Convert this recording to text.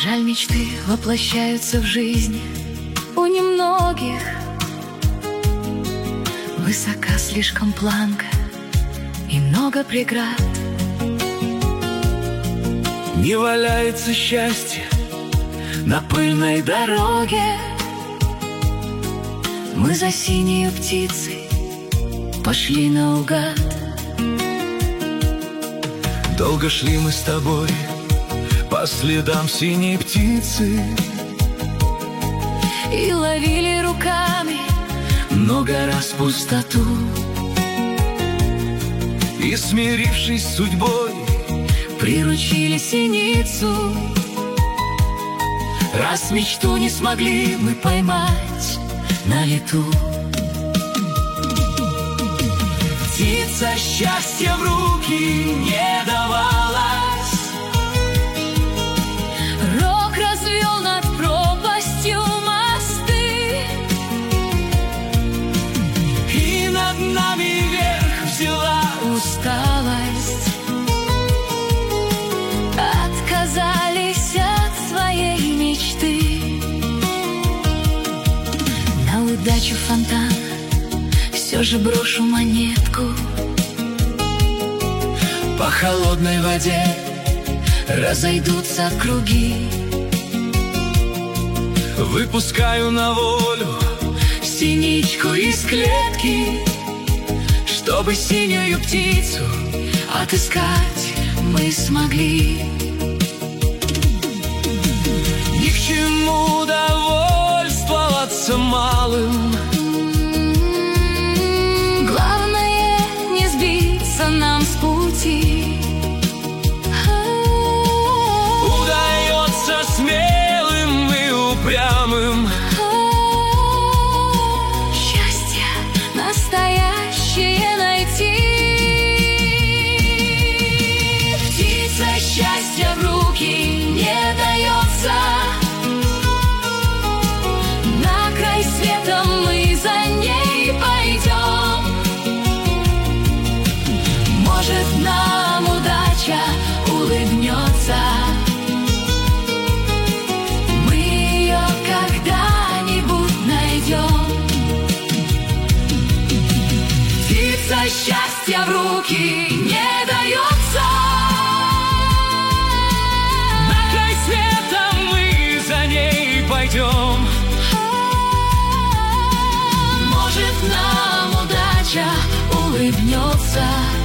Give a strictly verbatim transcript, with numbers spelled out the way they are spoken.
Жаль, мечты воплощаются в жизни у немногих. Высока слишком планка и много преград. Не валяется счастье на пыльной дороге. Мы за синей птицей пошли наугад. Долго шли мы с тобой по следам синей птицы и ловили руками много раз пустоту. И, смирившись с судьбой, приручили синицу. раз мечту не смогли мы поймать на лету. Птица счастья в руки не давалась. Рок развел над пропастью мосты, и над нами вверх взяла усталость. Отказались от своей мечты. На удачу фонтан все же брошу монетку. По холодной воде разойдутся круги. Выпускаю на волю синичку из клетки, чтобы синюю птицу отыскать мы смогли. Ни к чему довольствоваться малым. Главное не сбиться нам с пути. Удается смелым и упрямым Счастье настоящее найти. Птица счастья в руки не дается. На край света мы за ней пойдем. Может, Нам удача улыбнется. Мы ее когда-нибудь найдем. птица счастья в руки не дается. На край света мы за ней пойдем. Может, нам удача улыбнется.